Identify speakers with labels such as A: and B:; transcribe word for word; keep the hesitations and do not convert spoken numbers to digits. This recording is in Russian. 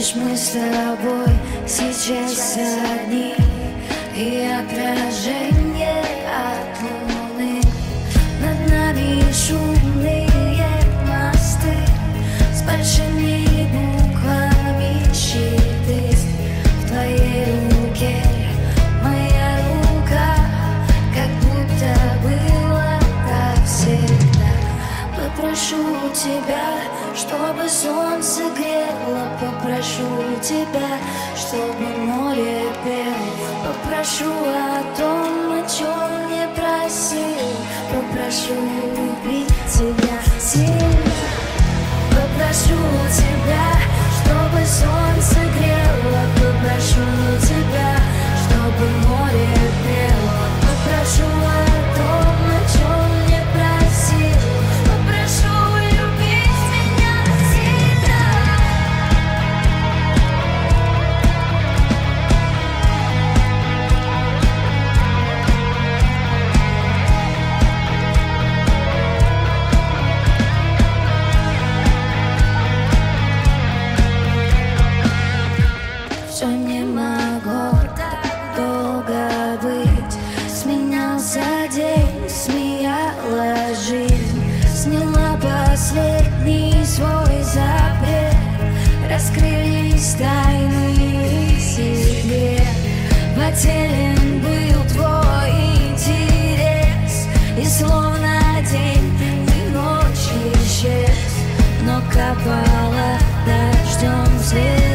A: Лишь мы с тобой сейчас одни, и отражение от луны. Над нами шумные мосты с большими буквами щиты. В твоей руке моя рука, как будто было так всегда. Попрошу тебя, чтобы солнце грело, попрошу тебя, чтобы море пело, попрошу о том, о чем не просил, попрошу любить тебя сильно. Попрошу тебя, чтобы солнце грело, попрошу тебя, чтобы море пело, попрошу о том, о чем не просил, попрошу любить меня сильно. Все не могло так долго быть. Сменялся день, смеялась жизнь, сняла последний свой запрет. Раскрылись тайны себе. Потерян был твой интерес, и словно день и ночь исчез, но капала дождем свет.